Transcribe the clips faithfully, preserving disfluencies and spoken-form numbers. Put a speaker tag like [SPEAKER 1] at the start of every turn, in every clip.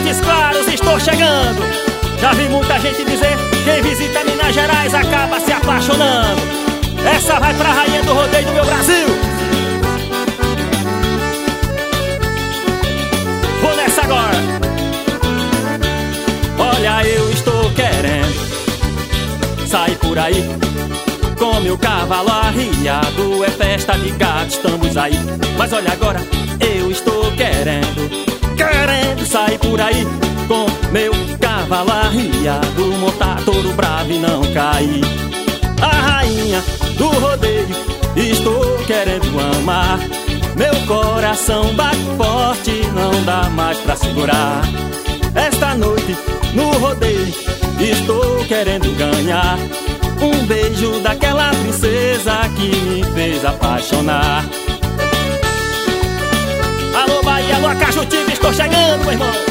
[SPEAKER 1] Montes Claros, estou chegando. Já vi muita gente dizer, quem visita Minas Gerais acaba se apaixonando. Essa vai pra rainha do rodeio do meu Brasil. Vou nessa agora. Olha, eu estou querendo sair por aí com meu cavalo arriado. É festa de gado, estamos aí. Mas olha agora, eu estou querendo Querendo sair por aí com meu cavalo arriado, montar touro bravo e não cair. A rainha do rodeio estou querendo amar. Meu coração bate forte, não dá mais pra segurar. Esta noite no rodeio estou querendo ganhar um beijo daquela princesa que me fez apaixonar. Alô Bahia, alô Cajutinga, estou chegando, meu irmão.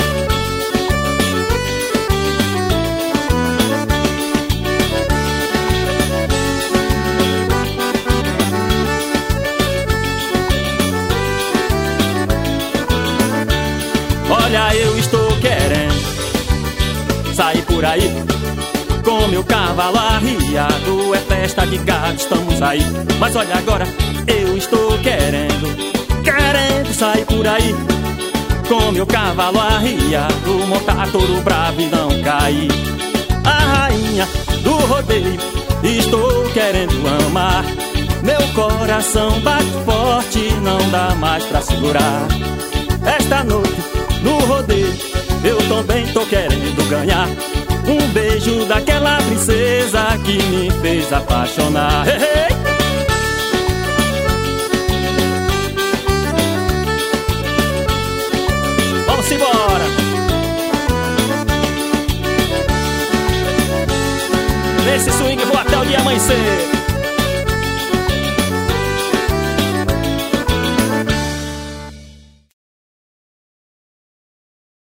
[SPEAKER 1] Olha, eu estou querendo sair por aí com meu cavalo arriado. É festa de gado, estamos aí. Mas olha agora, eu estou querendo Querendo sair por aí com meu cavalo arriado, montar touro bravo e não cair. A rainha do rodeio estou querendo amar. Meu coração bate forte, não dá mais pra segurar. Esta noite no rodeio eu também tô querendo ganhar um beijo daquela princesa que me fez apaixonar. Hey, hey. Vamos embora. Nesse swing vou até o dia amanhecer.